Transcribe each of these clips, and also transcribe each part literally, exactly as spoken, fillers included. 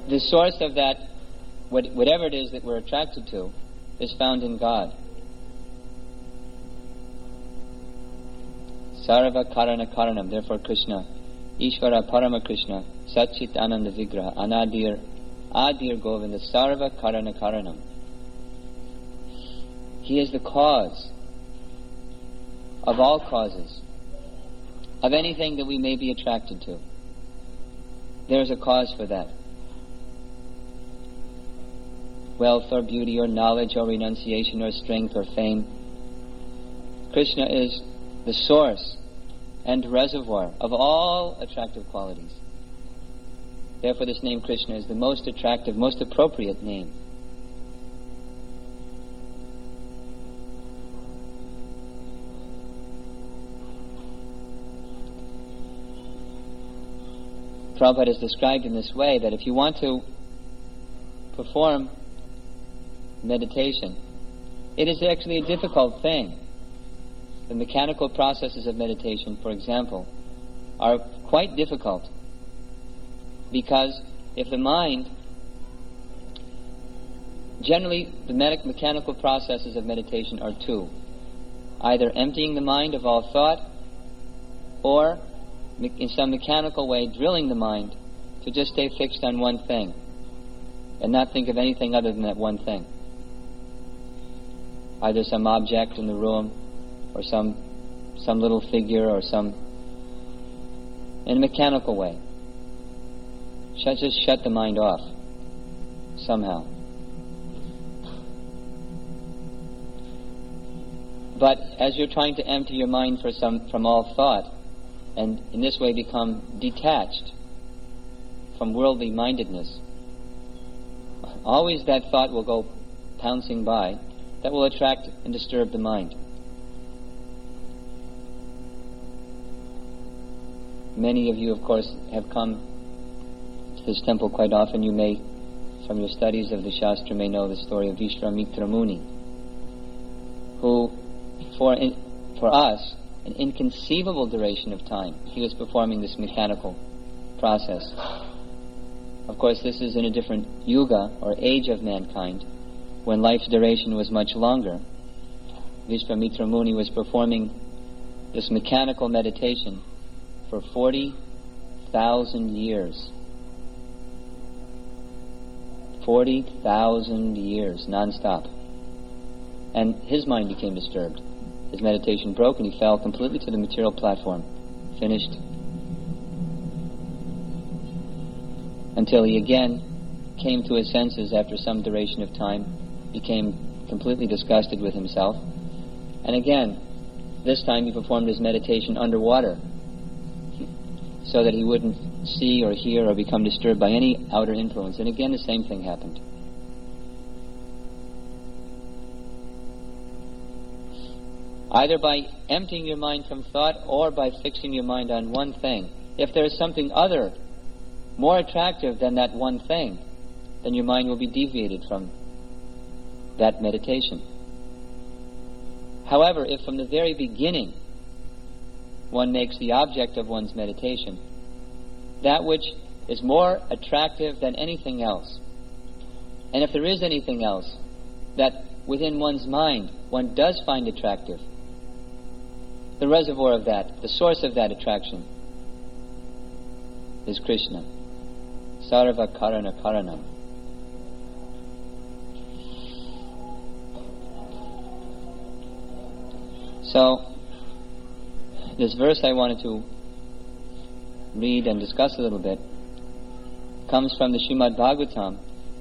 the source of that, what, whatever it is that we're attracted to, is found in God. Sarva Karana Karanam, therefore Krishna, Ishvara Parama Krishna, Satchit Ananda Vigraha, Anadir, Adir Govinda, Sarva Karana Karanam. He is the cause of all causes, of anything that we may be attracted to. There is a cause for that. Wealth or beauty or knowledge or renunciation or strength or fame. Krishna is the source and reservoir of all attractive qualities. Therefore this name Krishna is the most attractive, most appropriate name. Prabhupada is described in this way, that if you want to perform meditation, it is actually a difficult thing. The mechanical processes of meditation, for example, are quite difficult, because if the mind, generally the me- mechanical processes of meditation are two: either emptying the mind of all thought, or in some mechanical way drilling the mind to just stay fixed on one thing and not think of anything other than that one thing. Either some object in the room, or some some little figure, or some, in a mechanical way. Shut, just shut the mind off somehow. But as you're trying to empty your mind for some from all thought, and in this way become detached from worldly mindedness, always that thought will go pouncing by that will attract and disturb the mind. Many of you, of course, have come to this temple quite often. You may, from your studies of the Shastra, may know the story of Vishwamitra Muni, who, for in, for us, an inconceivable duration of time, he was performing this mechanical process. Of course, this is in a different yuga, or age of mankind, when life's duration was much longer. Vishwamitra Muni was performing this mechanical meditation for forty thousand years. forty thousand years, non-stop. And his mind became disturbed. His meditation broke and he fell completely to the material platform. Finished. Until he again came to his senses after some duration of time, became completely disgusted with himself. And again, this time he performed his meditation underwater, so that he wouldn't see or hear or become disturbed by any outer influence. And again the same thing happened. Either by emptying your mind from thought or by fixing your mind on one thing. If there is something other, more attractive than that one thing, then your mind will be deviated from that meditation. However, if from the very beginning one makes the object of one's meditation that which is more attractive than anything else, and if there is anything else that within one's mind one does find attractive, the reservoir of that, the source of that attraction, is Krishna. Sarva Karana Karanam. So, this verse I wanted to read and discuss a little bit comes from the Srimad Bhagavatam.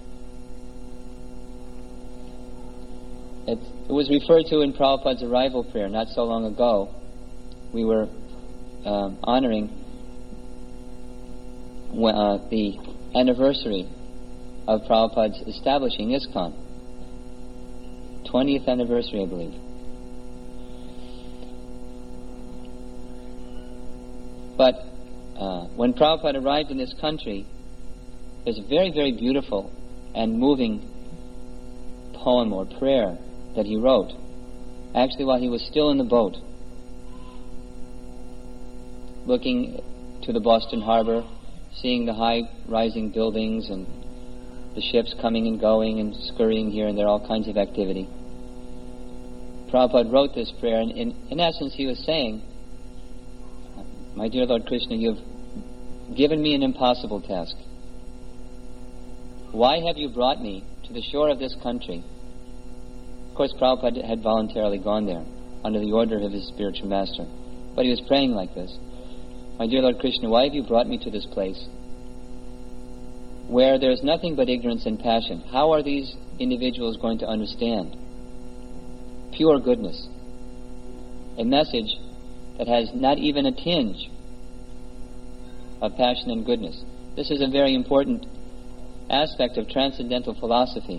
It, it was referred to in Prabhupada's arrival prayer not so long ago. We were um, honoring uh, the anniversary of Prabhupada's establishing ISKCON. twentieth anniversary, I believe. But uh, when Prabhupada arrived in this country, there's a very, very beautiful and moving poem or prayer that he wrote, actually while he was still in the boat, looking to the Boston Harbor, seeing the high-rising buildings and the ships coming and going and scurrying here and there, all kinds of activity. Prabhupada wrote this prayer, and in, in essence he was saying, my dear Lord Krishna, you've given me an impossible task. Why have you brought me to the shore of this country? Of course, Prabhupada had voluntarily gone there under the order of his spiritual master. But he was praying like this. My dear Lord Krishna, why have you brought me to this place where there is nothing but ignorance and passion? How are these individuals going to understand pure goodness? A message that has not even a tinge of passion and goodness. This is a very important aspect of transcendental philosophy,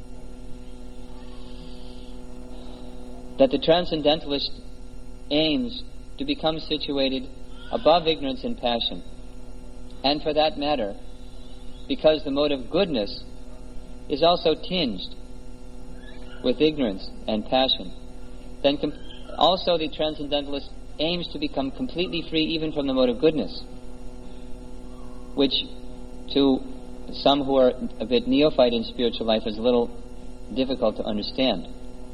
that the transcendentalist aims to become situated above ignorance and passion. And for that matter, because the mode of goodness is also tinged with ignorance and passion, then com- also the transcendentalist aims to become completely free even from the mode of goodness, which to some who are a bit neophyte in spiritual life is a little difficult to understand.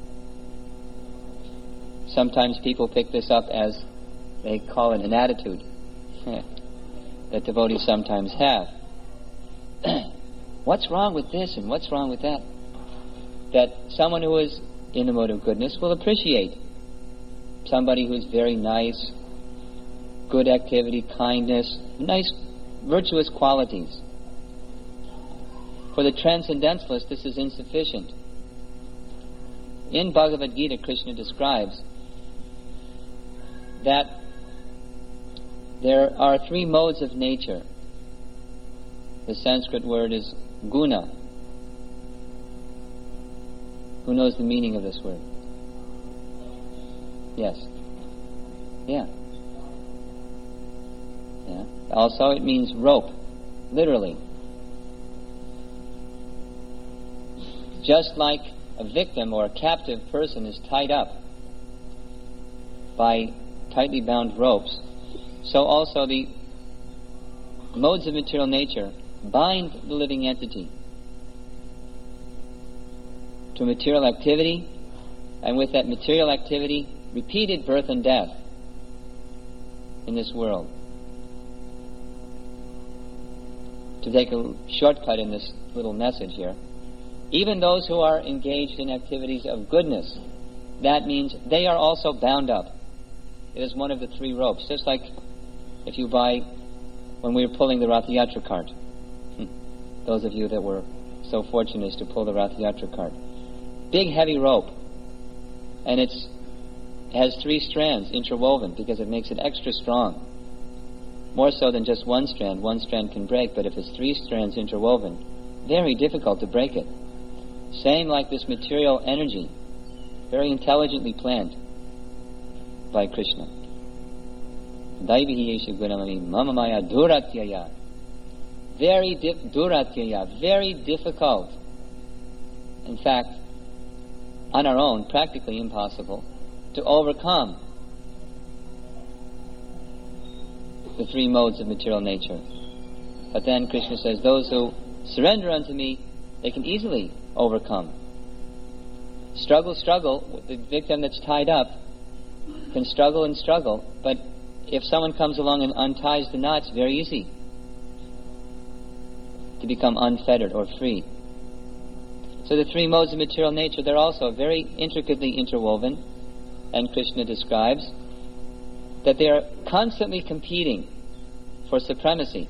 Sometimes people pick this up as, they call it an attitude that devotees sometimes have. What's wrong with this and what's wrong with that? That someone who is in the mode of goodness will appreciate somebody who's very nice, good activity, kindness, nice, virtuous qualities. For the transcendentalist, this is insufficient. In Bhagavad Gita, Krishna describes that there are three modes of nature. The Sanskrit word is guna. Who knows the meaning of this word? Yes. Yeah. Yeah. Also, it means rope, literally. Just like a victim or a captive person is tied up by tightly bound ropes, so also the modes of material nature bind the living entity to material activity, and with that material activity, repeated birth and death in this world. To take a shortcut in this little message here, even those who are engaged in activities of goodness, that means they are also bound up. It is one of the three ropes, just like if you buy, when we were pulling the Rath Yatra cart, those of you that were so fortunate as to pull the Rath Yatra cart, big heavy rope, and it's it has three strands interwoven because it makes it extra strong. More so than just one strand. One strand can break, but if it's three strands interwoven, very difficult to break it. Same like this material energy, very intelligently planned by Krishna. Daivihi yeshu gunamami mama maya duratyaya. Very di- duratyaya, very difficult. In fact, on our own, practically impossible to overcome the three modes of material nature. But then Krishna says, those who surrender unto me, they can easily overcome. Struggle, struggle. The victim that's tied up can struggle and struggle, but if someone comes along and unties the knots, very easy to become unfettered or free. So the three modes of material nature, they're also very intricately interwoven, and Krishna describes that they are constantly competing for supremacy.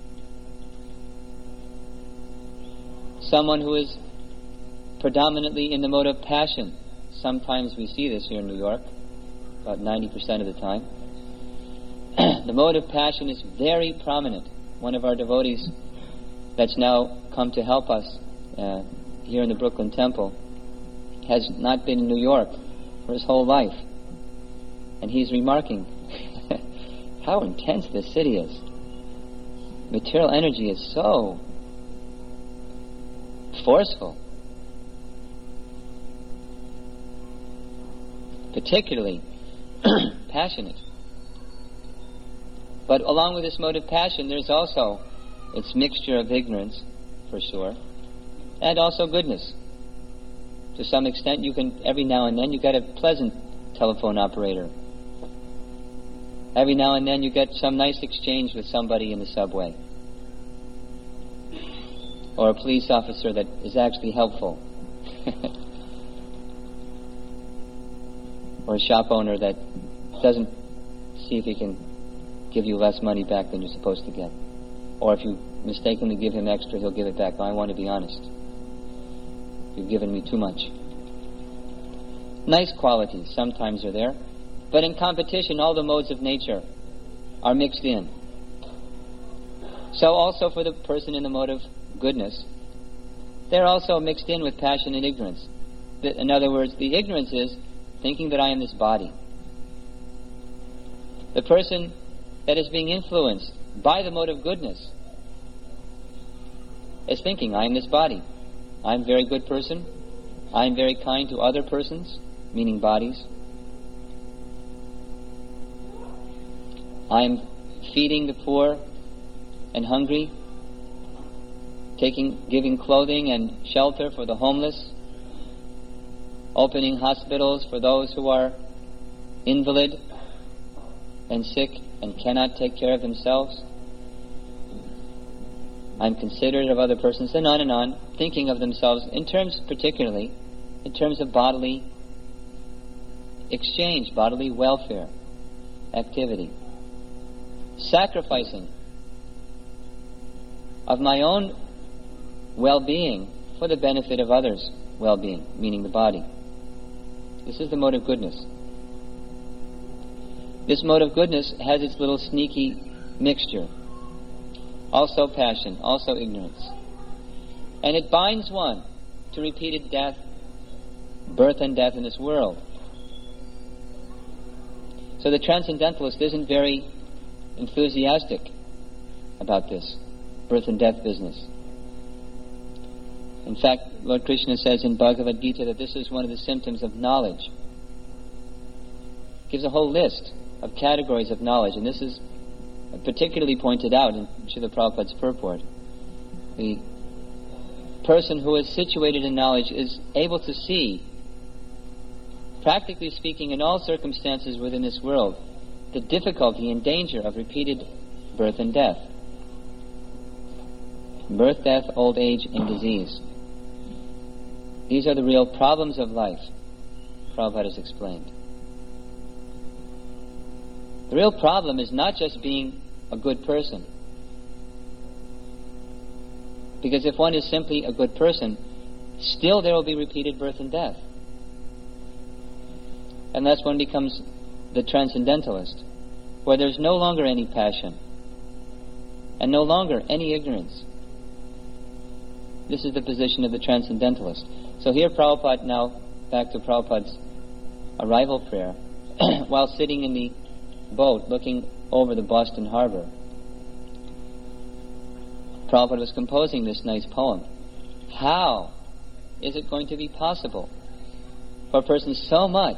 Someone who is predominantly in the mode of passion, sometimes we see this here in New York, about ninety percent of the time. The mode of passion is very prominent. One of our devotees that's now come to help us uh, here in the Brooklyn Temple has not been in New York for his whole life. And he's remarking how intense this city is. Material energy is so forceful. Particularly passionate. But along with this mode of passion, there's also its mixture of ignorance, for sure, and also goodness. To some extent, you can, every now and then, you get a pleasant telephone operator. Every now and then, you get some nice exchange with somebody in the subway. Or a police officer that is actually helpful. Or a shop owner that doesn't see if he can give you less money back than you're supposed to get. Or if you mistakenly give him extra, he'll give it back. I want to be honest. You've given me too much. Nice qualities sometimes are there. But in competition, all the modes of nature are mixed in. So also for the person in the mode of goodness, they're also mixed in with passion and ignorance. In other words, the ignorance is thinking that I am this body. The person that is being influenced by the mode of goodness is thinking, I am this body. I'm a very good person. I am very kind to other persons, meaning bodies. I am feeding the poor and hungry, taking, giving clothing and shelter for the homeless, opening hospitals for those who are invalid and sick and cannot take care of themselves. I'm considerate of other persons, and on and on, thinking of themselves in terms, particularly, in terms of bodily exchange, bodily welfare, activity. Sacrificing of my own well-being for the benefit of others' well-being, meaning the body. This is the mode of goodness. This mode of goodness has its little sneaky mixture. Also passion, also ignorance. And it binds one to repeated death, birth and death in this world. So the transcendentalist isn't very enthusiastic about this birth and death business. In fact, Lord Krishna says in Bhagavad Gita that this is one of the symptoms of knowledge. Gives a whole list of categories of knowledge, and this is particularly pointed out in Srila Prabhupada's purport. The person who is situated in knowledge is able to see, practically speaking, in all circumstances within this world, the difficulty and danger of repeated birth and death. Birth, death, old age, and disease. These are the real problems of life, Prabhupada has explained. The real problem is not just being a good person. Because if one is simply a good person, still there will be repeated birth and death. And that's when becomes the transcendentalist, where there's no longer any passion and no longer any ignorance. This is the position of the transcendentalist. So here Prabhupada, now back to Prabhupada's arrival prayer, while sitting in the boat looking over the Boston Harbor, Prabhupada was composing this nice poem. How is it going to be possible for a person so much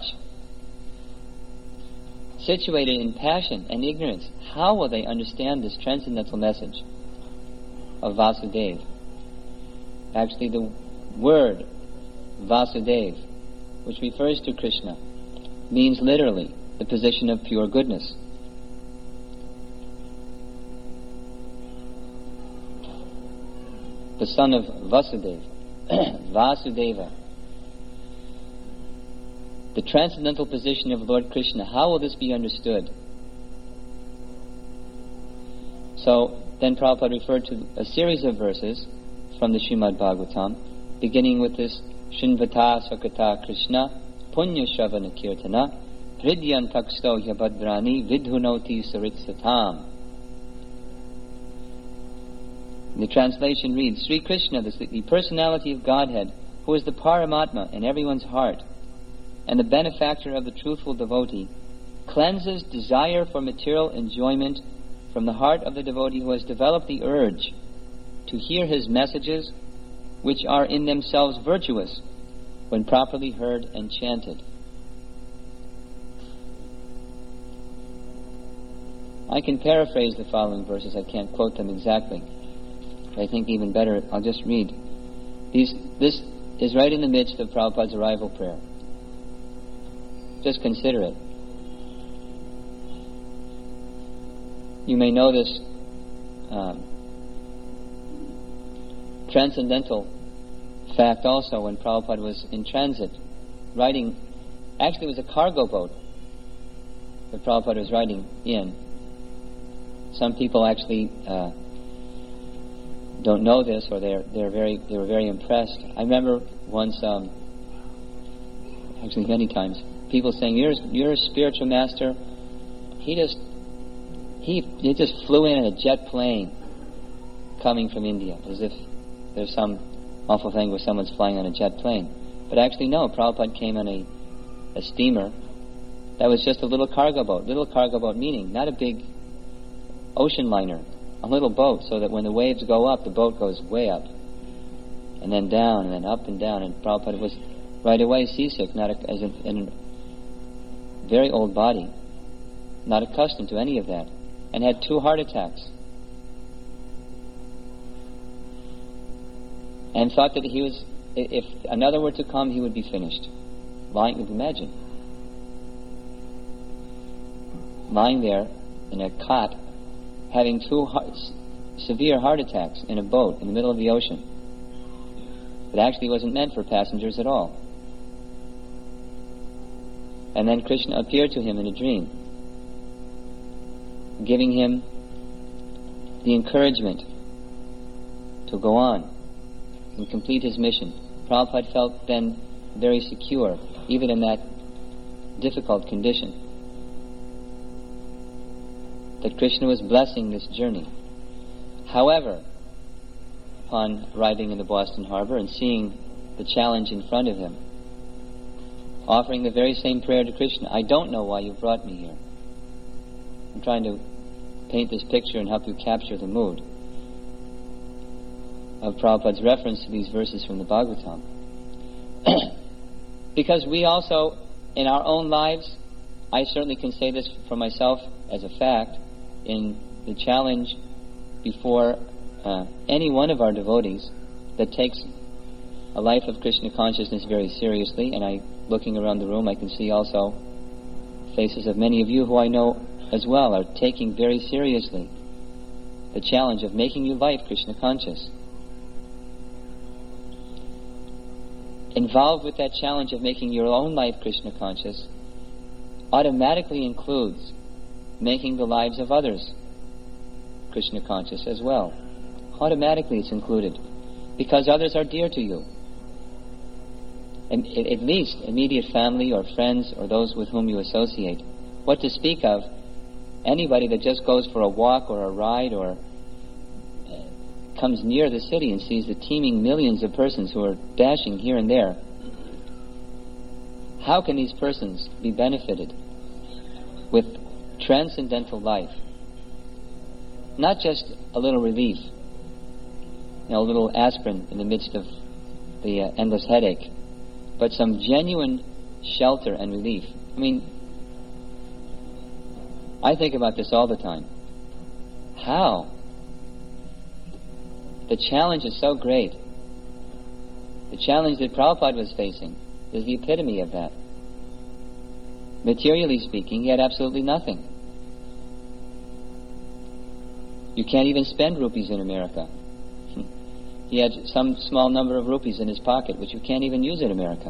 situated in passion and ignorance? How will they understand this transcendental message of Vasudeva? Actually, the word Vasudeva, which refers to Krishna, means literally the position of pure goodness. The son of Vasudeva, Vasudeva. The transcendental position of Lord Krishna. How will this be understood? So then Prabhupada referred to a series of verses from the Srimad Bhagavatam, beginning with this Shinvata Sakata Krishna Punya Shravana Kirtana Hridyan Taksto Yabhadrani Vidhunoti Saritsatam. The translation reads, Sri Krishna, the, the personality of Godhead, who is the Paramatma in everyone's heart, and the benefactor of the truthful devotee, cleanses desire for material enjoyment from the heart of the devotee who has developed the urge to hear his messages, which are in themselves virtuous when properly heard and chanted. I can paraphrase the following verses. I can't quote them exactly. I think even better, I'll just read These, this is right in the midst of Prabhupada's arrival prayer. Just consider it. You may know this um, transcendental fact also when Prabhupada was in transit, riding, actually it was a cargo boat that Prabhupada was riding in. Some people actually uh, don't know this, or they're they're very they were very impressed. I remember once, um, actually many times, people saying, "You're you're a spiritual master." He just he he just flew in a jet plane coming from India, as if there's some awful thing where someone's flying on a jet plane. But actually, no. Prabhupada came on a a steamer that was just a little cargo boat. Little cargo boat meaning not a big ocean liner. A little boat, so that when the waves go up, the boat goes way up, and then down, and then up and down. And Prabhupada was right away seasick, not a, as a, in a very old body, not accustomed to any of that, and had two heart attacks, and thought that he was, if another were to come, he would be finished. Lying, imagine, lying there in a cot, having two heart, severe heart attacks in a boat in the middle of the ocean. It actually wasn't meant for passengers at all. And then Krishna appeared to him in a dream, giving him the encouragement to go on and complete his mission. Prabhupada felt then very secure, even in that difficult condition, that Krishna was blessing this journey. However, upon arriving in the Boston harbor and seeing the challenge in front of him, offering the very same prayer to Krishna, "I don't know why you brought me here." I'm trying to paint this picture and help you capture the mood of Prabhupada's reference to these verses from the Bhagavatam. Because we also, in our own lives, I certainly can say this for myself as a fact, in the challenge before uh, any one of our devotees that takes a life of Krishna consciousness very seriously, and I, looking around the room, I can see also faces of many of you who I know as well are taking very seriously the challenge of making your life Krishna conscious. Involved with that challenge of making your own life Krishna conscious automatically includes making the lives of others Krishna conscious as well. Automatically it's included, because others are dear to you. And at least immediate family or friends or those with whom you associate. What to speak of anybody that just goes for a walk or a ride or comes near the city and sees the teeming millions of persons who are dashing here and there. How can these persons be benefited with transcendental life? Not just a little relief, you know, a little aspirin in the midst of the uh, endless headache, but some genuine shelter and relief. I mean, I think about this all the time. How? The challenge is so great. The challenge that Prabhupada was facing is the epitome of that. Materially speaking, he had absolutely nothing. You can't even spend rupees in America. He had some small number of rupees in his pocket, which you can't even use in America.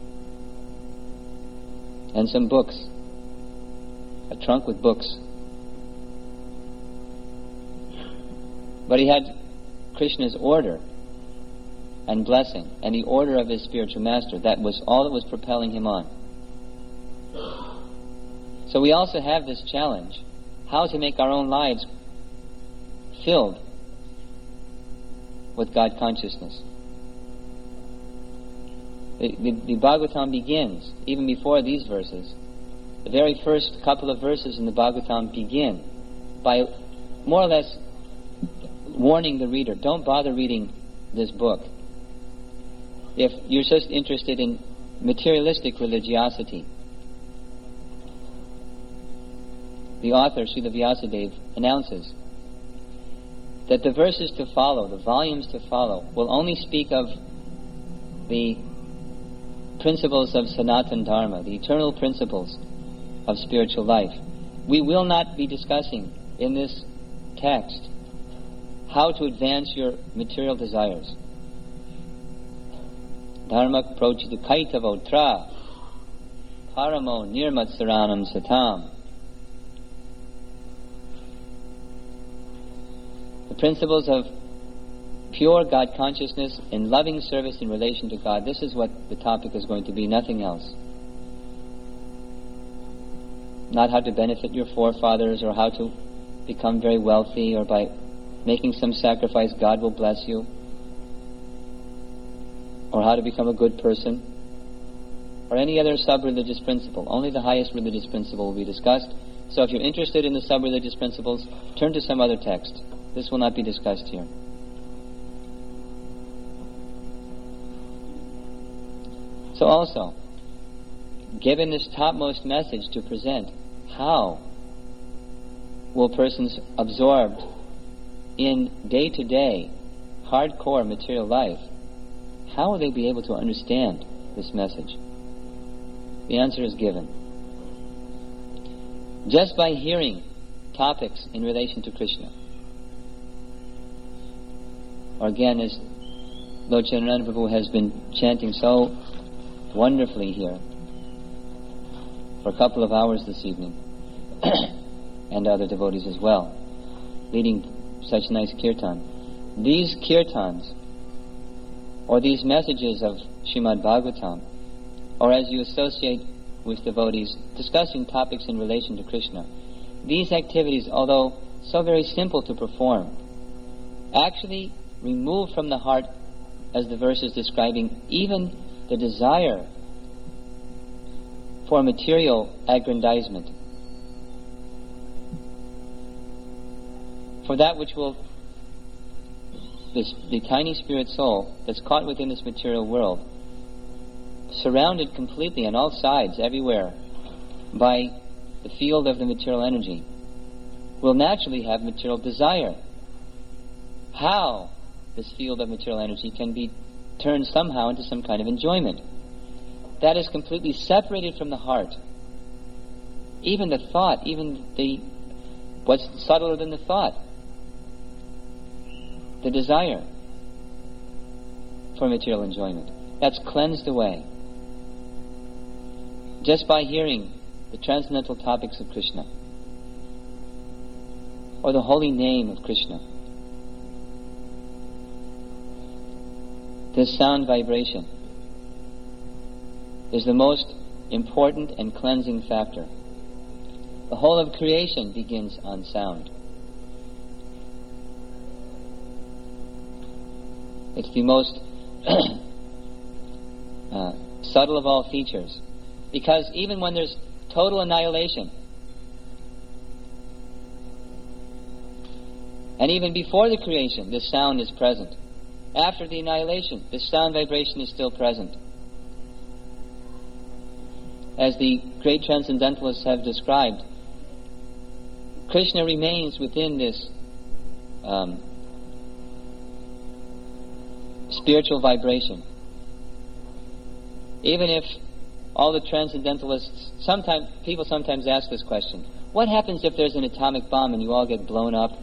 And some books. A trunk with books. But he had Krishna's order and blessing, and the order of his spiritual master. That was all that was propelling him on. So we also have this challenge, how to make our own lives filled with God consciousness. The, the, the Bhagavatam begins, even before these verses, the very first couple of verses in the Bhagavatam begin by more or less warning the reader, don't bother reading this book if you're just interested in materialistic religiosity. The author, Srila Vyasadeva, announces that the verses to follow, the volumes to follow, will only speak of the principles of Sanatana Dharma, the eternal principles of spiritual life. We will not be discussing in this text how to advance your material desires. Dharma prochita kaitavotra paramo nirmatsaranam satam. The principles of pure God consciousness and loving service in relation to God. This is what the topic is going to be, nothing else. Not how to benefit your forefathers or how to become very wealthy or by making some sacrifice God will bless you, or how to become a good person, or any other sub-religious principle. Only the highest religious principle will be discussed. So if you're interested in the sub-religious principles, turn to some other text. This will not be discussed here. So also, given this topmost message to present, how will persons absorbed in day-to-day, hardcore material life, how will they be able to understand this message? The answer is given. Just by hearing topics in relation to Krishna. Or again, as Lord Chaitanya Prabhu has been chanting so wonderfully here for a couple of hours this evening, and other devotees as well, leading such nice kirtan. These kirtans, or these messages of Srimad Bhagavatam, or as you associate with devotees discussing topics in relation to Krishna, these activities, although so very simple to perform, actually remove from the heart, as the verse is describing, even the desire for material aggrandizement, for that which will, this, the tiny spirit soul that's caught within this material world, surrounded completely on all sides, everywhere, by the field of the material energy, will naturally have material desire. How this field of material energy can be turned somehow into some kind of enjoyment that is completely separated from the heart. Even the thought, even the what's subtler than the thought, the desire for material enjoyment, that's cleansed away just by hearing the transcendental topics of Krishna or the holy name of Krishna. This sound vibration is the most important and cleansing factor. The whole of creation begins on sound. It's the most uh, subtle of all features, because even when there's total annihilation, and even before the creation, this sound is present. After the annihilation, this sound vibration is still present. As the great transcendentalists have described, Krishna remains within this um, spiritual vibration. Even if all the transcendentalists, sometimes people sometimes ask this question: what happens if there's an atomic bomb and you all get blown up?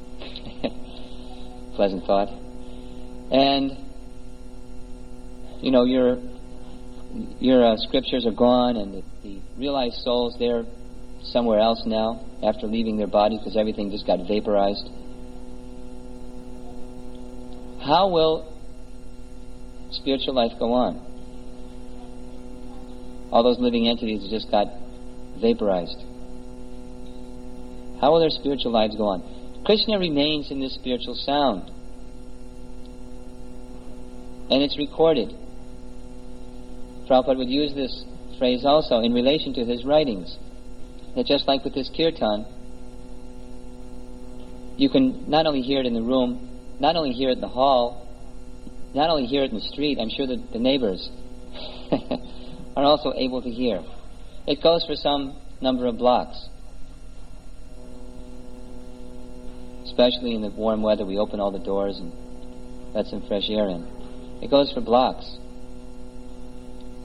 Pleasant thought. And you know, your your uh, scriptures are gone, and the, the realized souls, they're somewhere else now after leaving their body because everything just got vaporized. How will spiritual life go on? All those living entities just got vaporized. How will their spiritual lives go on? Krishna remains in this spiritual sound, and it's recorded. Prabhupada would use this phrase also in relation to his writings, that just like with this kirtan, you can not only hear it in the room, not only hear it in the hall, not only hear it in the street, I'm sure that the neighbors are also able to hear. It goes for some number of blocks. Especially in the warm weather, we open all the doors and let some fresh air in. It goes for blocks.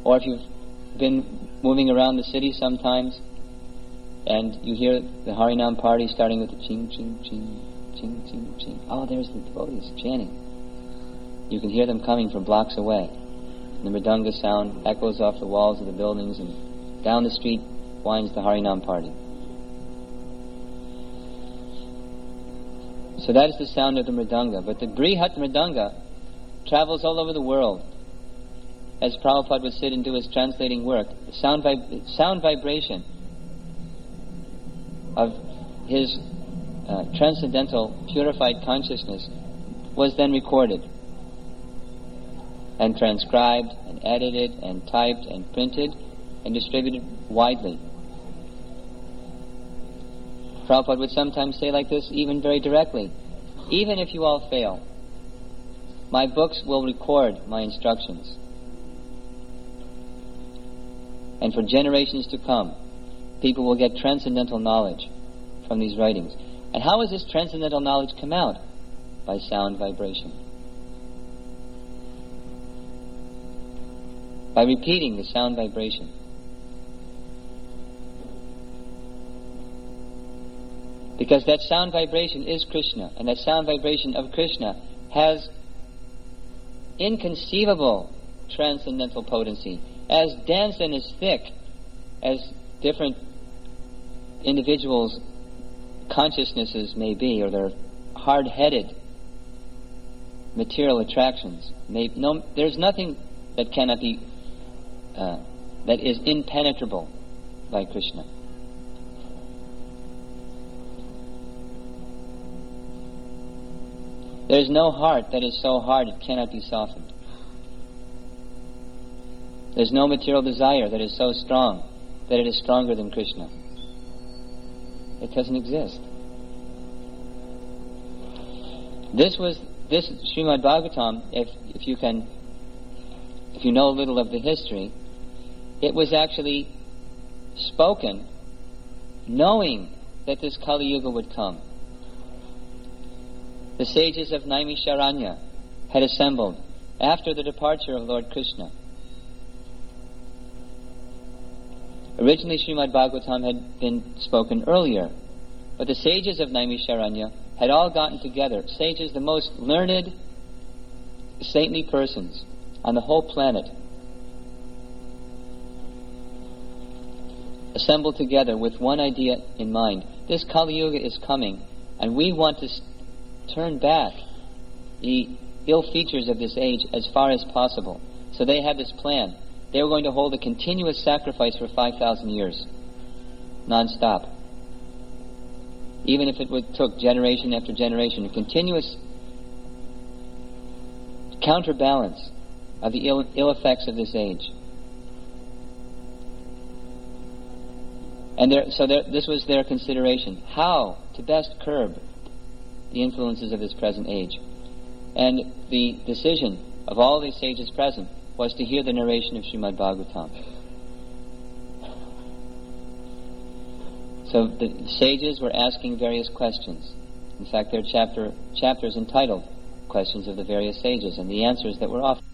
Or if you've been moving around the city sometimes and you hear the Harinam party starting with the ching, ching, ching, ching, ching, ching. Oh, there's the devotees chanting. You can hear them coming from blocks away. And the mridanga sound echoes off the walls of the buildings, and down the street winds the Harinam party. So that is the sound of the mridanga. But the Brihat mridanga travels all over the world. As Prabhupada would sit and do his translating work, the sound, vib- sound vibration of his uh, transcendental, purified consciousness was then recorded and transcribed and edited and typed and printed and distributed widely. Prabhupada would sometimes say like this, even very directly, even if you all fail, my books will record my instructions. And for generations to come, people will get transcendental knowledge from these writings. And how does this transcendental knowledge come out? By sound vibration. By repeating the sound vibration. Because that sound vibration is Krishna, and that sound vibration of Krishna has inconceivable transcendental potency, as dense and as thick as different individuals' consciousnesses may be, or their hard-headed material attractions. May, no, there's nothing that cannot be, uh, that is impenetrable by Krishna. There's no heart that is so hard it cannot be softened. There's no material desire that is so strong that it is stronger than Krishna. It doesn't exist. This was, this Srimad Bhagavatam, if, if you can, if you know a little of the history, it was actually spoken knowing that this Kali Yuga would come. The sages of Naimisharanya had assembled after the departure of Lord Krishna. Originally, Srimad Bhagavatam had been spoken earlier, but the sages of Naimisharanya had all gotten together. Sages, the most learned, saintly persons on the whole planet, assembled together with one idea in mind. This Kali Yuga is coming, and we want to turn back the ill features of this age as far as possible. So they had this plan. They were going to hold a continuous sacrifice for five thousand years, non-stop. Even if it would took generation after generation, a continuous counterbalance of the ill, ill effects of this age. And there, so there, this was their consideration. How to best curb the influences of this present age. And the decision of all these sages present was to hear the narration of Srimad Bhagavatam. So the sages were asking various questions. In fact, there are chapter, chapters entitled Questions of the Various Sages, and the answers that were offered.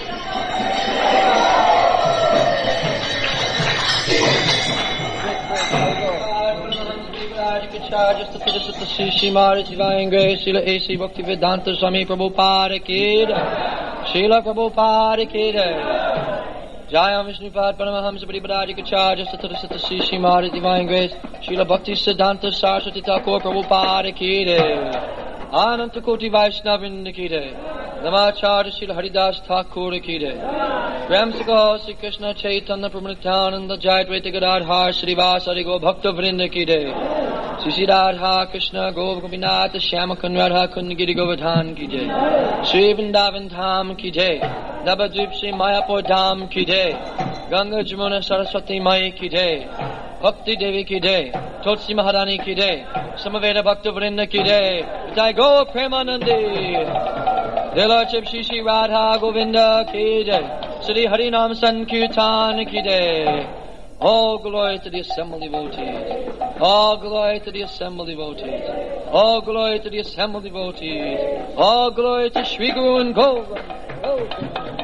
Just to the Sutta Shimari Divine Grace, Srila A C Bhakti Vedanta Swami Prabhupada Ki Jai, Srila Prabhupada Ki Jai, Jaya Vishnupad Paramahamsa Paribhadadi Kacharya, just to the Sutta Shimari Divine Grace, Srila Bhakti Siddhanta Saraswati Thakur Prabhupada Ki Jai, Ananta Koti Vaishnavinda Ki Jai, Namacharya Srila Haridas Thakur Ki Jai, Prem Sakho Sri Krishna Chaitanya Prabhupada Jai Dvaita Gadadhar Srivasari Go Bhakta Vrinda Ki Jai, Sri Radha Krishna Govindanath Shyama Kunradha Kundagiri Govardhan Ki Jai, Sri Vrindavan Dham Ki Jai, Navadvip Sri Mayapur Dham Ki Jai, Ganga Jamuna Saraswati Mai Ki Jai, Bhakti Devi Ki Jai, Tulsi Maharani Ki Jai, Samaveda Bhakta Vrinda Ki Jai, Jai Go Premanandi, the Lordship Shri Shri Radha Govinda Ki Jai, Sri Harinam Sankirtan Ki Jai. All glory to the assembled devotees. All glory to the assembled devotees. All glory to the assembled devotees. All glory to Shri Guru and Govind.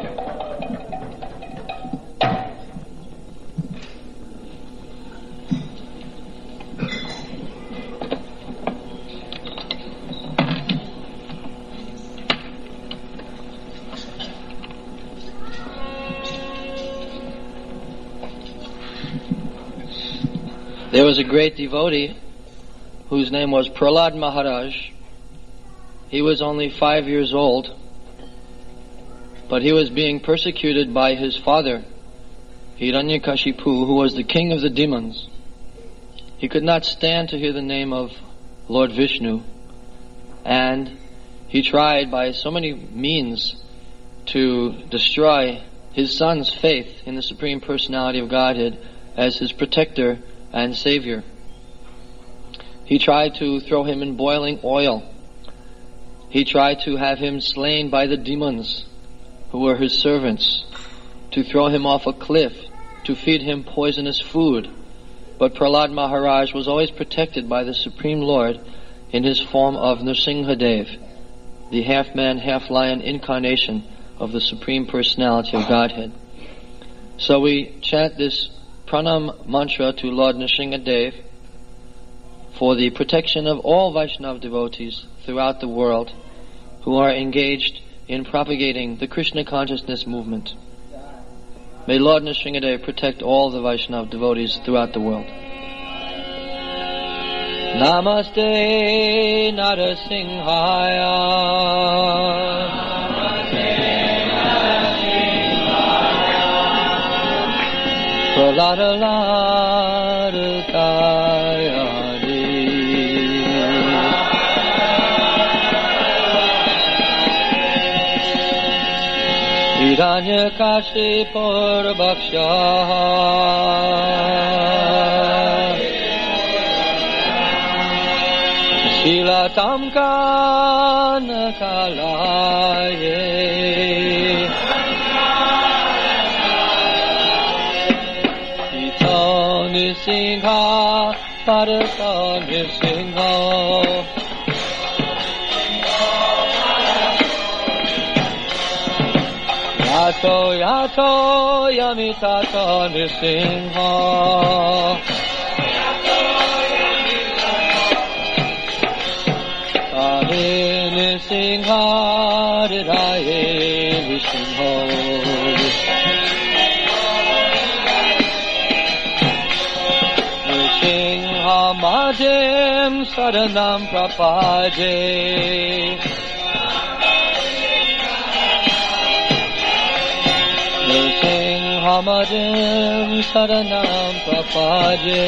There was a great devotee whose name was Prahlad Maharaj. He was only five years old, but he was being persecuted by his father, Hiranyakashipu, who was the king of the demons. He could not stand to hear the name of Lord Vishnu, and he tried by so many means to destroy his son's faith in the Supreme Personality of Godhead as his protector and Savior. He tried to throw him in boiling oil. He tried to have him slain by the demons who were his servants, to throw him off a cliff, to feed him poisonous food. But Prahlad Maharaj was always protected by the Supreme Lord in his form of Nrsimhadev, the half-man, half-lion incarnation of the Supreme Personality of Godhead. So we chant this Pranam mantra to Lord Nrsimhadev for the protection of all Vaishnava devotees throughout the world who are engaged in propagating the Krishna consciousness movement. May Lord Nrsimhadev protect all the Vaishnava devotees throughout the world. Namaste Narasimhaya. Pralada Ladakayadi Hiranyakashipur Bhaksha Shilatam Kanakalaye Nisingha, Parata Nisingha. Yato, Yato, Yamitata Nisingha. Ahe Nisingha, Ridaye Nisingha. Madhim Saranam Prapade Nrsimhamadim Saranam Prapade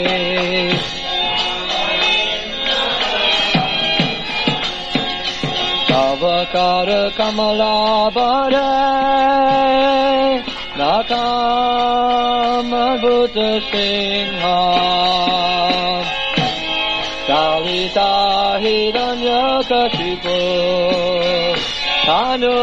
Savakara Kamala Bhare Natam Adbhuta Singha Kalita Hiranyakashipu Tanu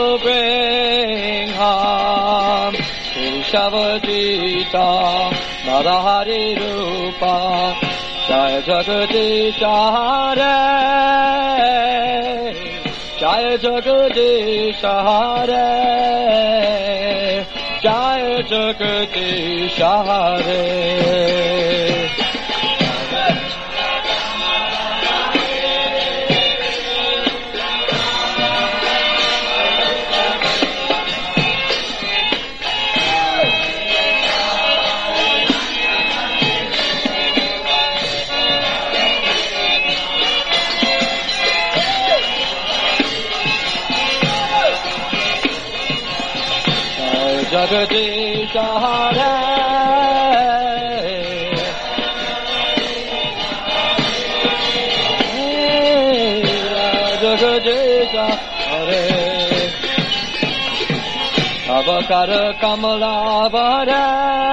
Bringham Shavajita Narahari Rupa Jaya Jagati Shahare Jaya Jagadisha Hare, Jaya Jagadisha Hare. Jagadisha Hare, Jagadisha Hare, Avakara Kamala Vare,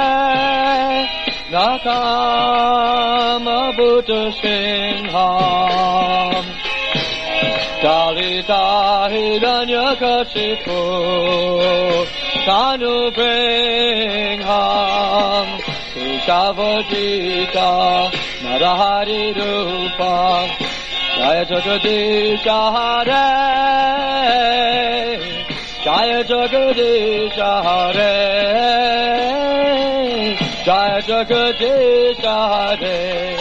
Nakama Buddha Singham, Dalita Hiranyakashipu, Tanu Bringham, Sushavajita, Narahari Rupa, Jaya Jagadisha Hare, Jaya Jagadisha Hare, Jaya Jagadisha Hare.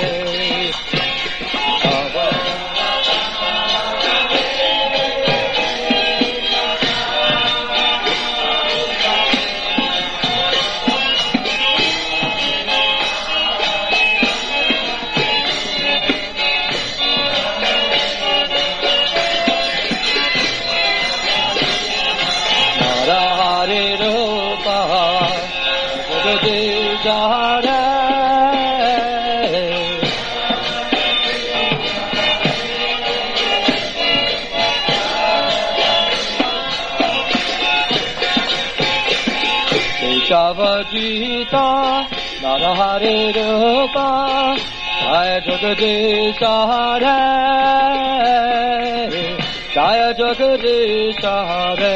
Shavajita, Narahari Rupa, Jaya Jagadisha Hare, Jaya Jagadisha Hare,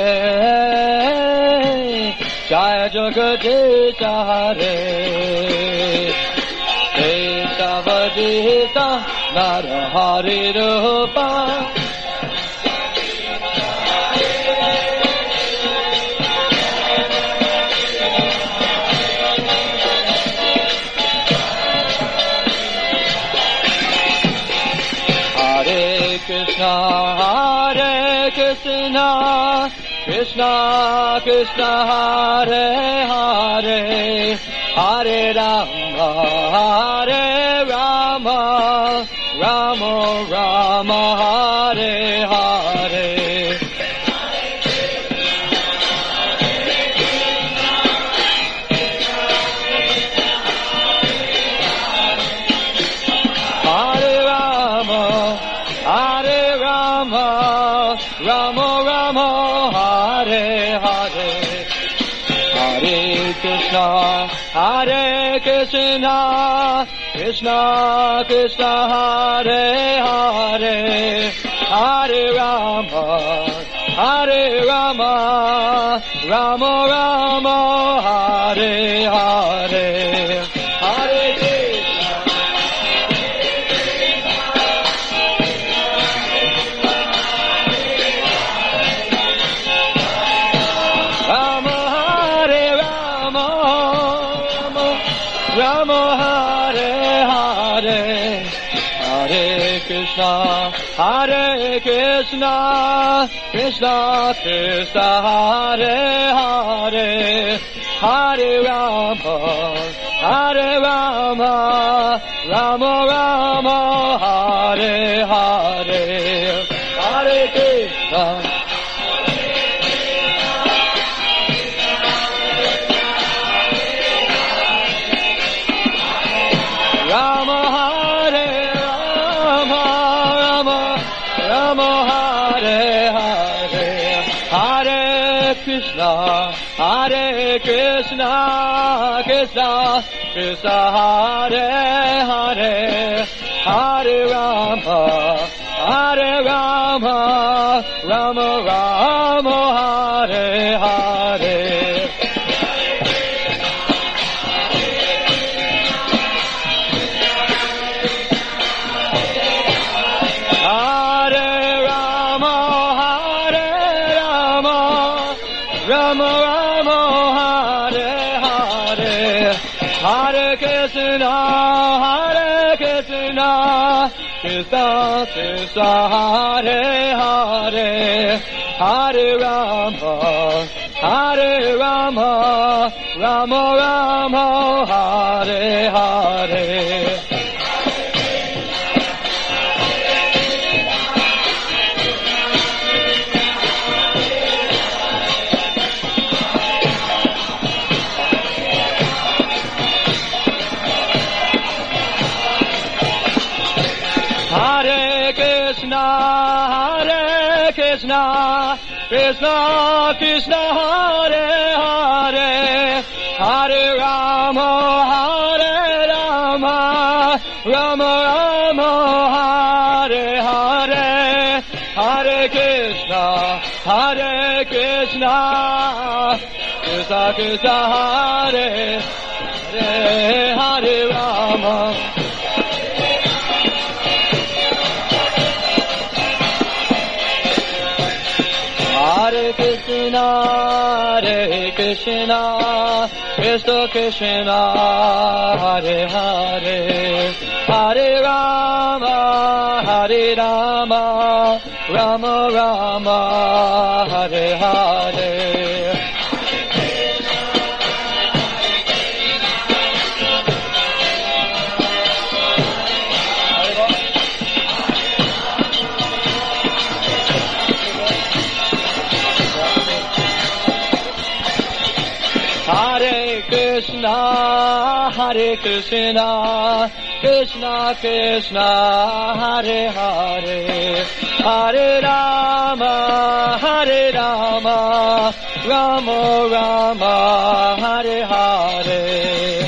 Jaya Jagadisha Hare. Shavajita, Narahari Rupa, Krishna, Hare Krishna, Krishna Krishna, Hare Hare, Hare Rama, Hare Rama, Rama Rama, Hare Hare. Rama Rama, Hare Hare, Hare Krishna, Hare Krishna, Krishna Krishna, Hare Hare, Hare Rama, Hare Rama, Rama Rama, Hare Hare, Hare Krishna. Rama Hare Hare, Hare Krishna, Hare Krishna, Krishna Krishna, Hare Hare, Hare Rama, Hare Rama, Rama Rama, Hare Hare, Hare Krishna. Rama Hare Rama, Rama Rama Hare Hare, Hare Krishna, Hare Krishna, Krishna Krishna, Hare Hare, Hare Rama, Hare Rama, Rama Rama, Hare Hare. Hare Rama, Hare Krishna, Hare Krishna, Krishna Krishna, Hare Hare, Hare Rama, Hare Rama, Rama Rama, Hare Hare. Hare Krishna, Hare Krishna, Krishna Krishna, Hare Hare, Hare Rama, Hare Rama, Rama Rama, Hare Hare, Hare Krishna, Hare Krishna, Krishna Krishna, Hare Hare, Hare Rama. Hare Krishna, Hare Krishna, Krishna Krishna, Hare Hare, Hare Rama, Hare Rama, Rama Rama, Hare Hare. Hare Krishna, Hare Krishna, Krishna Krishna, Hare Hare, Hare Rama, Hare Rama, Rama Rama, Hare Hare.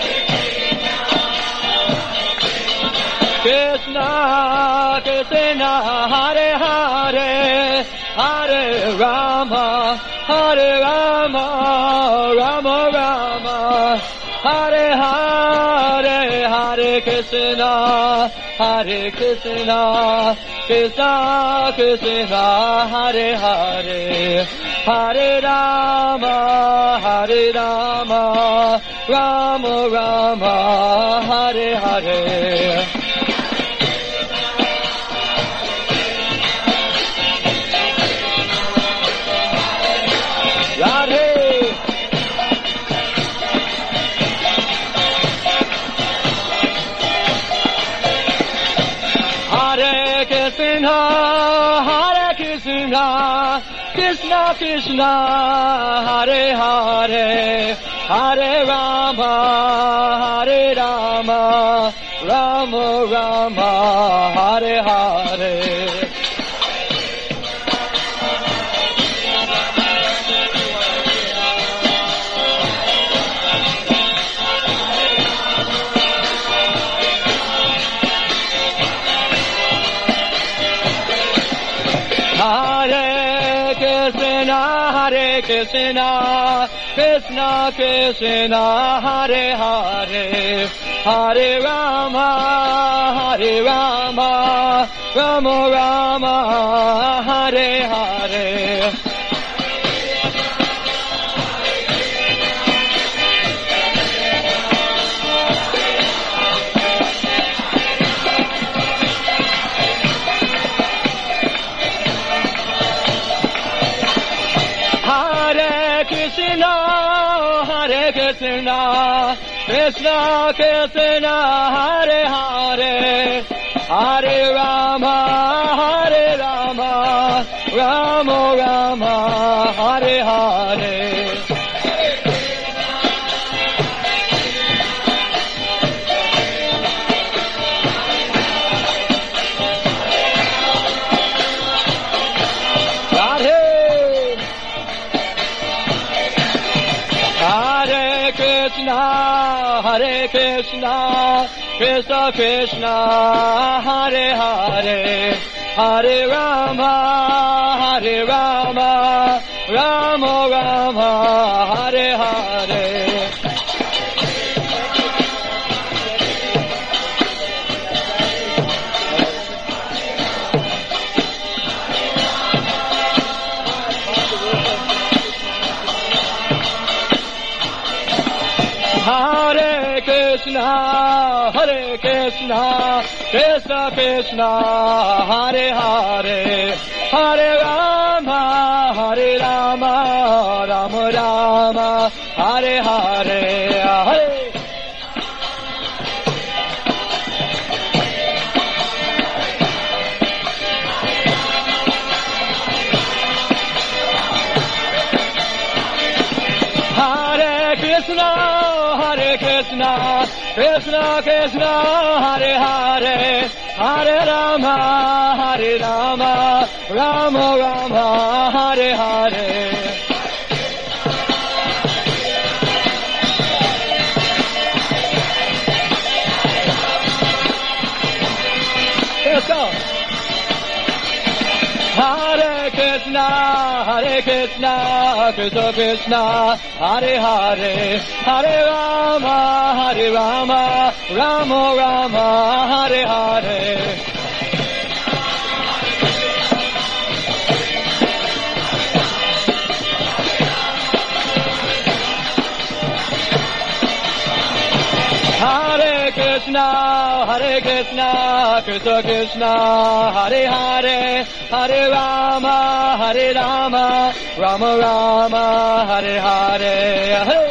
Krishna Krishna, Hare Hare, Hare Rama, Hare Rama, Rama Rama, Hare Hare, Hare Krishna, Hare Krishna, Krishna Krishna, Hare Hare, Hare Rama, Hare Rama, Rama Rama, Hare Hare. Radhe. Hare Krishna, Hare Krishna, Krishna Krishna, Hare Hare, Hare Rama, Hare Rama, Rama Rama, Hare Hare. Hare Krishna, Hare Krishna, Krishna Krishna, Hare Hare, Hare Rama, Hare Rama, Rama Rama, Hare Hare. Hare Krishna, Hare Krishna, Krishna Krishna, Hare Hare, Hare Rama, Hare Rama, Rama Rama, Hare Hare. Hare Krishna, Hare Krishna, Krishna Krishna, Hare Hare, Hare Rama, Hare Rama, Rama Rama, Hare Hare. Hare Krishna, Hare Krishna, Krishna Krishna, Hare Hare, Hare Rama, Hare Rama, Rama Rama, Hare Hare, Hare. Krishna, Hare Krishna, Krishna Krishna, Hare Hare, Hare Rama, Hare Rama, Rama Rama, Hare Hare. Let's go. Hare Krishna, Hare Krishna, Krishna Krishna, Hare Hare, Hare Rama, Hare Rama, Rama Rama, Hare Hare. Hare Krishna, Hare Krishna, Krishna Krishna, Hare Hare, Hare Rama, Hare Rama, Rama Rama, Hare Hare. Hey.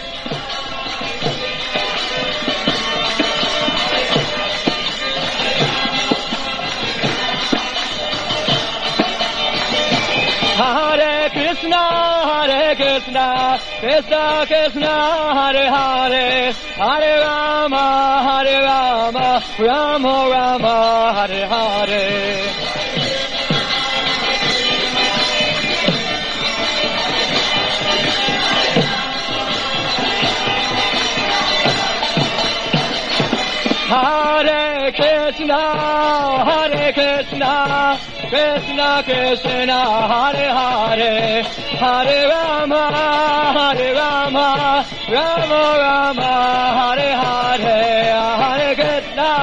Hare Krishna, Hare Krishna, Krishna Krishna, Hare Hare, Hare Rama, Hare Rama, Rama Rama, Hare Hare. Hare Krishna, Hare Krishna, Krishna Krishna, Hare Hare, Hare Rama, Hare Rama, Rama Rama, Hare Hare, Hare Krishna.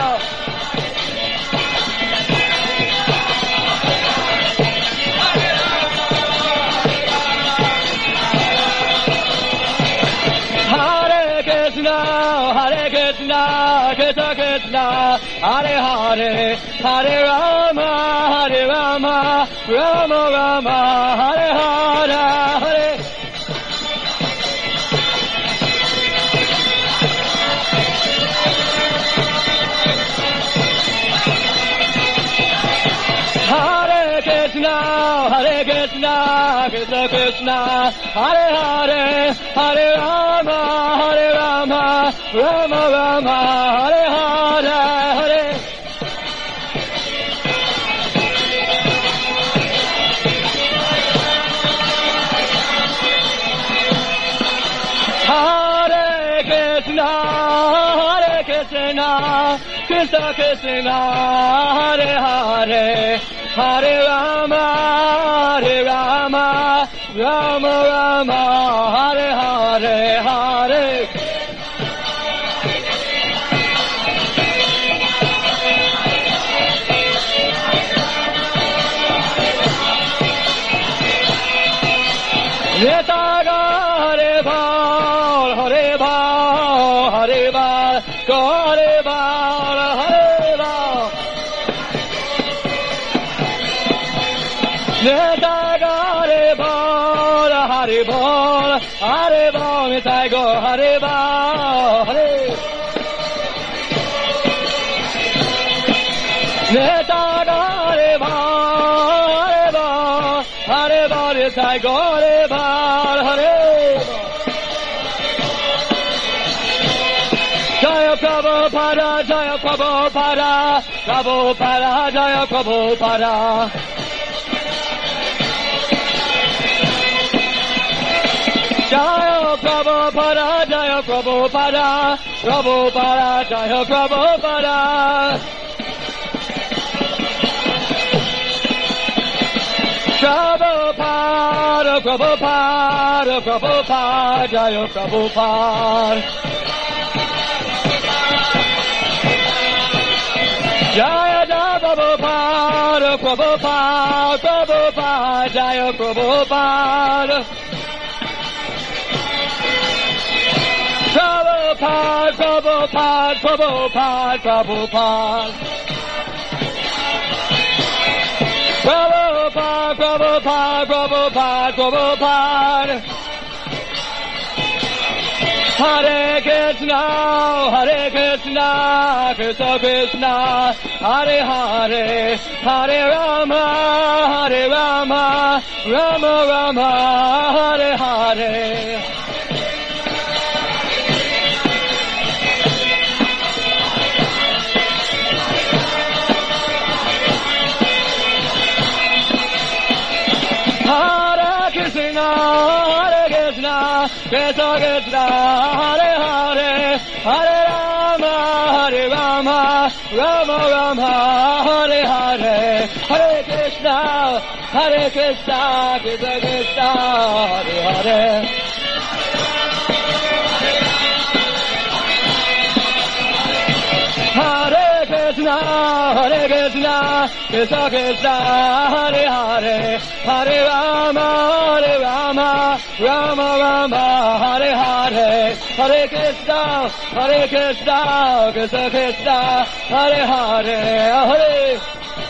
Hare Krishna, Hare Krishna, Krishna Krishna, Hare Hare, Hare Rama, Hare Rama, Rama Rama, Hare Hare, Hare. Hare Krishna, Hare Krishna, Krishna Krishna, Hare Hare, Hare Rama, Hare Rama, Rama Rama, Hare Hare, Hare. Hare Krishna, Hare Krishna, Krishna Krishna, Hare Hare, Hare Rama, Hare Rama, Rama Rama, Hare Hare, Hare. Netaga Hare Bal, Hare Bal, Hare Bal, Hare Bal, Hare Bal. Netaga Hare Bal, Hare Bal, Hare Bal, Netaga Hare Bal, Hare. Netaga Hare Bal, Hare Bal, Hare Bal, Netaga Hare Bal, Hare. Jaya Prabhupada, Jaya Prabhupada, Prabhupada, Jaya Prabhupada. Jaya Prabhupada, Jaya Prabhupada, Prabhupada, Jaya Prabhupada. Prabhupada, Prabhupada, Prabhupada, Jaya Prabhupada. Jaya Prabhupada, Prabhupada, Prabhupada, Jaya Prabhupada. Prabhupada, Prabhupada, Prabhupada, Prabhupada. Prabhupada, Prabhupada, Prabhupada, Prabhupada. Hare Krishna, Hare Krishna, Krishna Krishna, Hare Hare, Hare Rama, Hare Rama, Rama Rama, Hare Hare. Hare Krishna, Hare Krishna, Krishna Krishna, Hare Hare, Hare Rama, Hare Rama, Rama Rama, Hare Hare, Hare Krishna, Hare Krishna, Krishna Krishna, Hare Hare. Hare Krishna, Hare Krishna, Krishna Krishna, Hare Hare, Hare Rama, Hare Rama, Rama Rama, Hare Hare, Hare Krishna, Hare Krishna, Krishna Krishna, Hare Hare, Hare.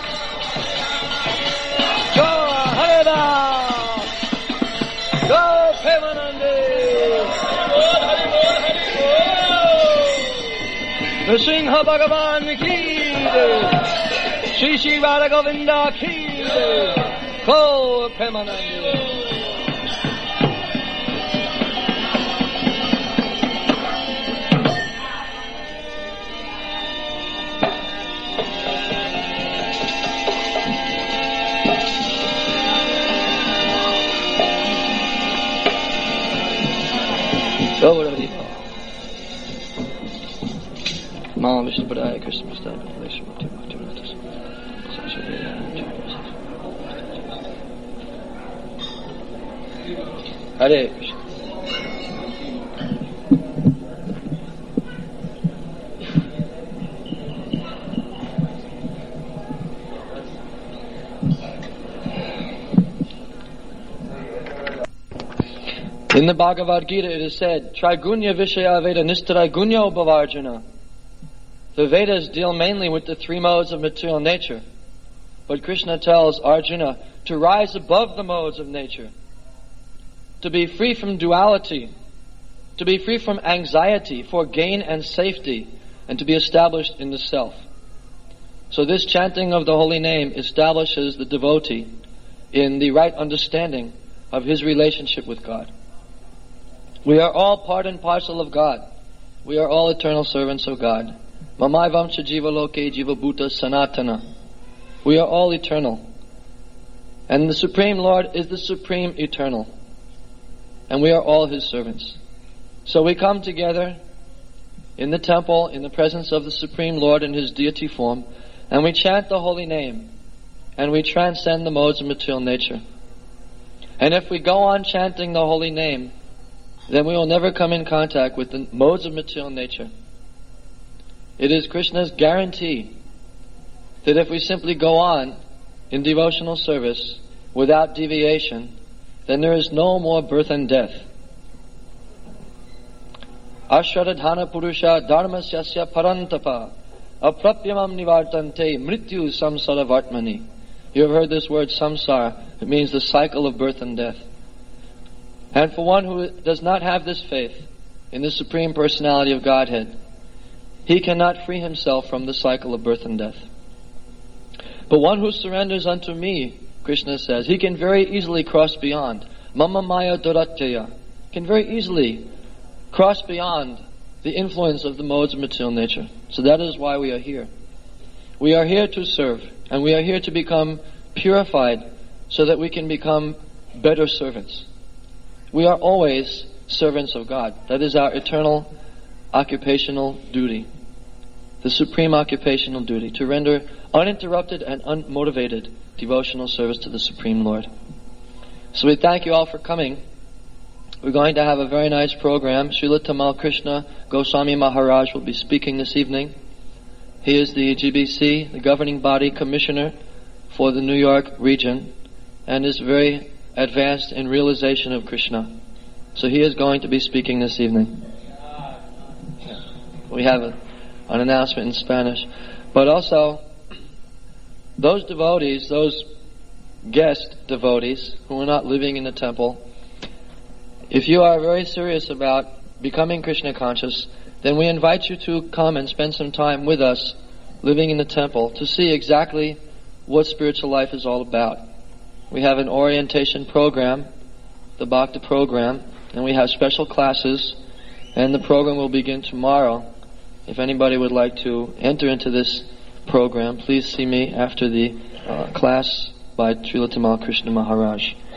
Go Hare Ram, Go Premanande. Nrsimha Bhagavan ki jai, Shri Shri Radha Govinda ki jai, Go Premanande. Go Hare Ram. Mom, Vishnu Padaya, Krishna Prasad, Revelation, Bhakti, Bhakti, Bhakti, Hare Krishna. In the Bhagavad Gita it is said, Trigunya Vishaya Veda Nistrigunya Bhavarjuna. The Vedas deal mainly with the three modes of material nature. But Krishna tells Arjuna to rise above the modes of nature, to be free from duality, to be free from anxiety for gain and safety, and to be established in the self. So this chanting of the holy name establishes the devotee in the right understanding of his relationship with God. We are all part and parcel of God. We are all eternal servants of God. Mamaivam cha jiva loke jiva bhuta sanatana. We are all eternal. And the Supreme Lord is the Supreme Eternal. And we are all His servants. So we come together in the temple, in the presence of the Supreme Lord in His deity form, and we chant the holy name, and we transcend the modes of material nature. And if we go on chanting the holy name, then we will never come in contact with the modes of material nature. It is Krishna's guarantee that if we simply go on in devotional service without deviation, then there is no more birth and death. Ashradhana purusha dharmasyasya parantapa aprapyamam nivartante mrityu samsara vartmani. You have heard this word samsara. It means the cycle of birth and death. And for one who does not have this faith in the Supreme Personality of Godhead, he cannot free himself from the cycle of birth and death. But one who surrenders unto me, Krishna says, he can very easily cross beyond. Mama maya doratyaya. Can very easily cross beyond the influence of the modes of material nature. So that is why we are here. We are here to serve, and we are here to become purified so that we can become better servants. We are always servants of God. That is our eternal occupational duty. The supreme occupational duty, to render uninterrupted and unmotivated devotional service to the Supreme Lord. So we thank you all for coming. We're going to have a very nice program. Srila Tamal Krishna Goswami Maharaj will be speaking this evening. He is the G B C, the governing body commissioner for the New York region, and is very advanced in realization of Krishna. So he is going to be speaking this evening. we have a, an announcement in Spanish. But also, those devotees, those guest devotees who are not living in the temple, if you are very serious about becoming Krishna conscious, then we invite you to come and spend some time with us living in the temple to see exactly what spiritual life is all about. We have an orientation program, the Bhakti program, and we have special classes, and the program will begin tomorrow. If anybody would like to enter into this program, please see me after the uh, class by Srila Tamal Krishna Maharaj.